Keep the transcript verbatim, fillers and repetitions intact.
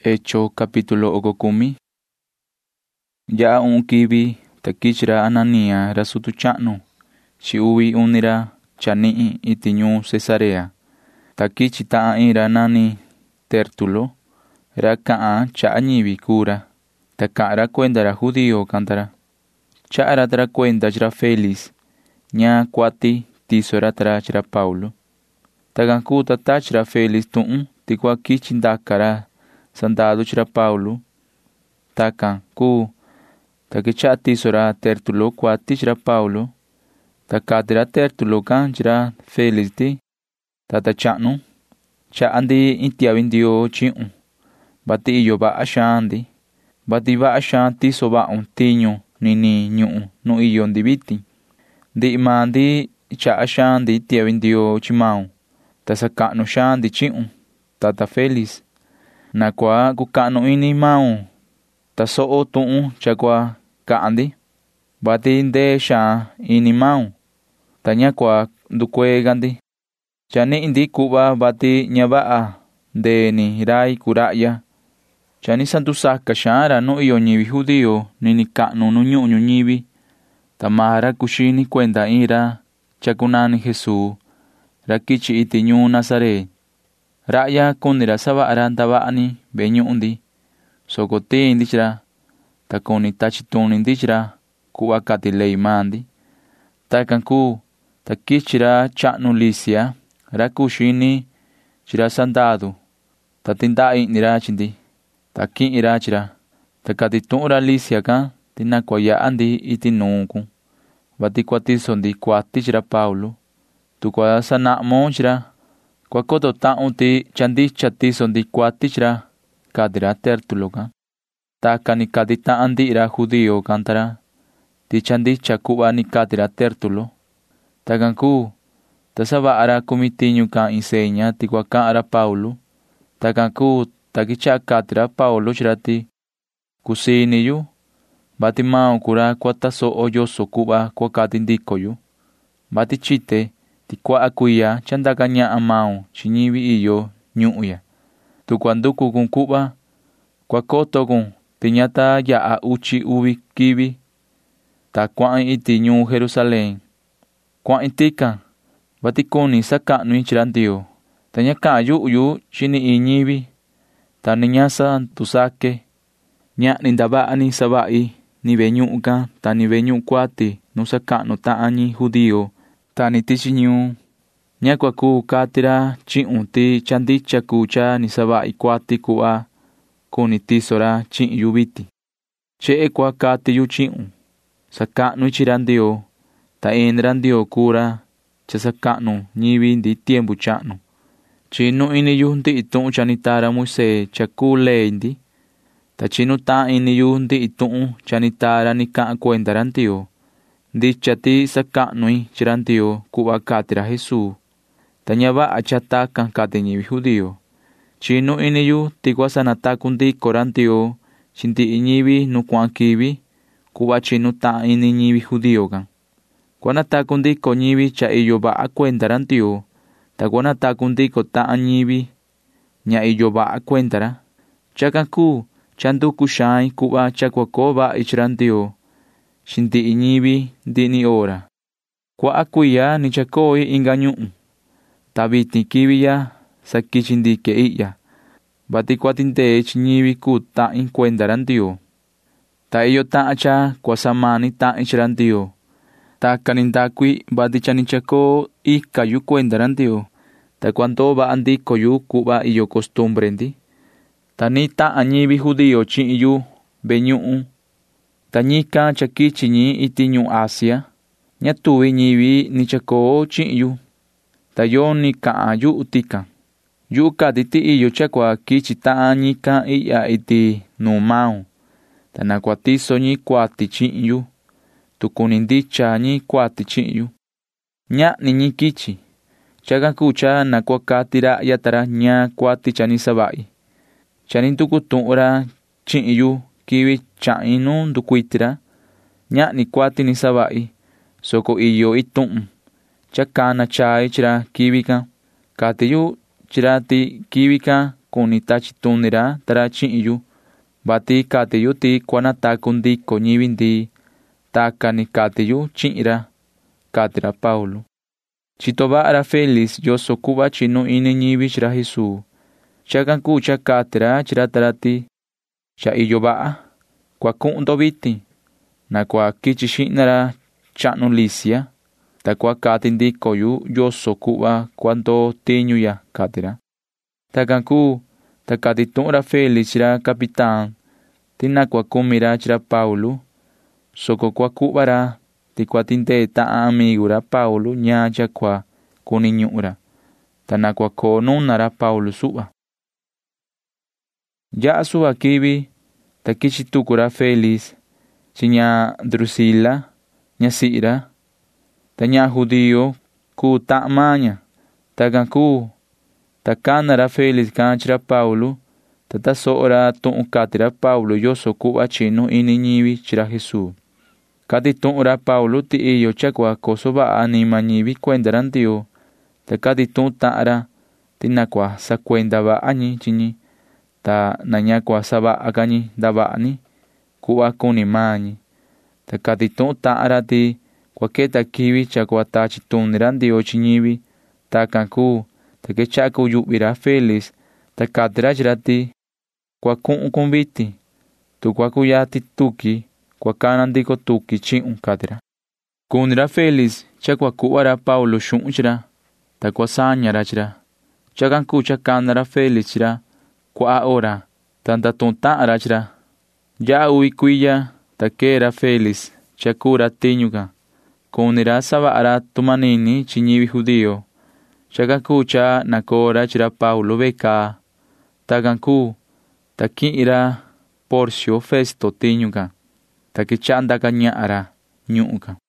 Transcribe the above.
Hecho capítulo okokumi. Ya un kivi takichira Anania ra sutu cha'nu chi uvi unira chani'i iti ñuu Cesarea. Takichi ta'an in ra nani Tértulo ra ka'an cha'a ñivi kura. Ta ka'an ra kuenda ra judío kantara. Cha'a ra tara kuenda chira Félix ña kuati tiso ra tara chira Paulo. Takan kuu ta tachi ra Félix tu'un tikua kichi ndaka ra sandado chira Paulo. Takan kuu ta kicha'a tiso ra Tértulo kuati chira Paulo. Ta kati ra Tértulo kan chira Félix ti tata cha'nu cha'a ndi in tiavi Ndioo chi'un vati iyo va'a xaan ndi. Vati va'a xaan tiso va'un tiñu nini ñu'u nu iyo ndi vitin. Ndi'i maa ndi cha'a xaan ndi tiavi Ndioo chi maun. Ta saka'nu xaan ndi chi'un tata Félix. Nakua kuka'nu ini maun ta so'o tu'un chakua ka'an ndi. Vati ndee xaan ini maun ta ñakua ndukuega ndi. Chani'i ndi ku'va vati ña va'a ndeeni rai kura'ya. Chani santusaka xaan ra nu iyo ñivi judío nini ka'nu nu ñu'u ñuñivi. Ta maa ra kuxini kuenda in ra chakunani Jesús ra kichi iti ñuu Nazaret. Ra'ya kuni ra sava'a ra ndava'ani ve'e ñu'u ndi. Soko tii ndi chira ta kuni tachi tuni ndi chira ku'va kati ley maa ndi. Takan kuu ta kichi ra cha'nu Lisia ra kuxini chira sandadu ta tinda'a i'ni ra chi ndi. Ta ki'i ra chira ta kati tu'un ra Lisia kan ti nakua ya'a ndi iti nuu kun. Vati kuatiso ndi kuati chira Paulo. Tu kua sana'mu chira kua koto ta'un ti chandicha tiso ndi kuati chira kati ra Tértulo kan. Taka ni kati ta'an ndi'i ra judío kantara ti chandicha ku'va ni kati ra Tértulo. Takan kuu ta sava'a ra kumitiñu kan in seña ti kua ka'an ra Paulo. Takan kuu ta kicha'a kati ra Paulo chira ti kusini yu vati maun kura kua taso'o yoso ku'va kua kati ndiko yu. Vati chite ti kua'a kuiya chandaka ña'a maun chi ñivi iyo ñu'u ya. Tu kua nduku kun ku'va kua koto kun ti ña ta ya'a uchi uvi kivi. Ta kua'in iti ñuu Jerusalén. Kua'in tikan vati kuni saka'nu chira Ndioo. Ta ña ka'an yu'u yu chini in ñivi. Ta ni ña santusake. Ña'ni ndava'ani sava'i ni ve'e ñu'u kan ta ni ve'e ñu'u kuati nu saka'nu ta'an ñi judío ta ni tichi ñuu. Ña kua kuu kati ra chi'un ti chandicha kuu cha ni sava'i kuati ku'va kuni tiso ra chi'in yu viti. Che'e kua kati yu chi'un saka'nu chira Ndioo. Ta in ra Ndioo kuu ra cha saka'nu ñivi ndi tiempu cha'nu. Chinu ini yu ndi'i tu'un chanita ra Moisés cha kuu ley ndi. Ta chinu ta'an ini yu ndi'i tu'un chanita ra ni ka'an kuenda ra Ndioo. Ndicha ti saka'nu chira Ndioo ku'va kati ra Jesús. Ta ña va'a cha takan kati ñivi judío. Chinu ini yu ti kua sanataku ndiko ra Ndioo chi ndi'i ñivi nu kua'an kivi ku'va chinu ta'an ini ñivi judío kan. Kua nataku ndiko ñivi cha iyo va'a kuenda ra Ndioo. Ta kua nataku ndiko ta'an ñivi ña iyo va'a kuenda ra. Chakan kuu cha nduku xain ku'va cha kua koo va'i chira Ndioo chi ndi'i ñivi ndi'i ni hora. Kua'a kuiya ni chakoi inga ñu'u. Ta vitin kivi ya sakichi ndike i'ya. Vati kuati ndee chi ñivi kuu ta'in kuenda ra Ndioo. Ta iyo ta'an cha kua samani ta'in chira Ndioo. Taka ni ndakui vati cha ni chakoo ika yu kuenda ra Ndioo. Ta kua ndoo va'a ndiko yu ku'va iyo costumbre ndi. Ta ni ta'an ñivi judío chi'in yu ve'e ñu'u. Ta ñikan cha kichi ñi iti ñuu Asia. Ña tuvi ñivi ni chakoo chi'in yu. Ta yo ni ka'an yu'u tikan. Yu'u kati ti iyo cha kua kichi ta'an ñikan i'ya iti nuu maun. Ta nakua tiso ñi kuati chi'in yu. Tu kuni ndicha ñi kuati chi'in yu. Ña'ni ñi kichi. Chakan kuu cha nakua kati ra'ya tara ña kuati cha ni sava'i. Cha ni nduku tu'un ra chi'in yu kivi cha'in nu ndukuiti ra. Ña'ni kuati ni sava'i. Soko iyo itu'un cha kana chai chira kivi kan. Kati yu chira ti kivi kan kuni tachi tuni ra tara chi'in yu, vati kati yu ti kuanataku ndiko ñivi ndi taka ni kati yu chi'in ra ―kati ra Paulo. Chito va'a ra Félix yoso ku'va chinu ini ñivi chi ra Jesús. Chakan kuu cha kati ra chi ra tara ti: ―Cha iyo va'a. Kua ku'un ndo vitin, na kua kichi xihna ra cha'nu Lisia, ta kua kati ndiko yu yoso ku'va kua ndoo tiñu ya ―kati ra. Takan kuu, ta kati tu'un ra Félix chi ra capitán ti na kua kumi ra chi ra Paulo, soko kua ku'va ra ti kua tindee ta'an amigu ra Paulo ñaa cha kua kuni ñu'u ra, ta na kua koo nuna ra Paulo su'va. Ya'a su'va kivi, ta kichi tuku ra Félix chi ña Drusila, ñasi'i ra, ta ña'a judío kuu ta'an maa ña. Takan kuu, ta kana ra Félix kan chi ra Paulo, ta taso'o ra tu'un kati ra Paulo yoso ku'va chinu ini ñivi chi ra Jesús. Kati tu'un ra Paulo ti iyo cha kua koso va'a anima ñivi kuenda ra Ndioo, ta kati tu'un ta'an ra ti na kua sakuenda va'a ñi chi ñi, ta na ña kua sava'a ka ñi ndava'a ni ku'va kuni maa ñi. Ta kati tu'un ta'an ra ti kua keta kivi cha kua tachi tuni ra Ndioo chi ñivi. Takan kuu, ta quecha'a kuyu'vi ra Félix, ta kati ra chi ra ti: ―Kua ku'un kun vitin. Tu kua kuyati tuki, kua kana ndiko tuki chi'un ―kati ra. Kuni ra Félix cha kua ku'va ra Paulo xu'un chi ra, ta kua saña ra chi ra. Chakan kuu cha kana ra Félix chi ra kua'a hora, ta ndatu'un ta'an ra chi ra. Ya'a uvi kuiya, ta kee ra Félix cha kuu ra tiñu kan. Kuni ra sava'a ra tumanini chi ñivi judío. Chakan kuu cha nakoo ra chi ra Paulo ve'e kaa. Takan kuu, ta ki'in ra Porcio Festo tiñu kan, ta kicha'a ndaka ña'a ra ñu'u kan.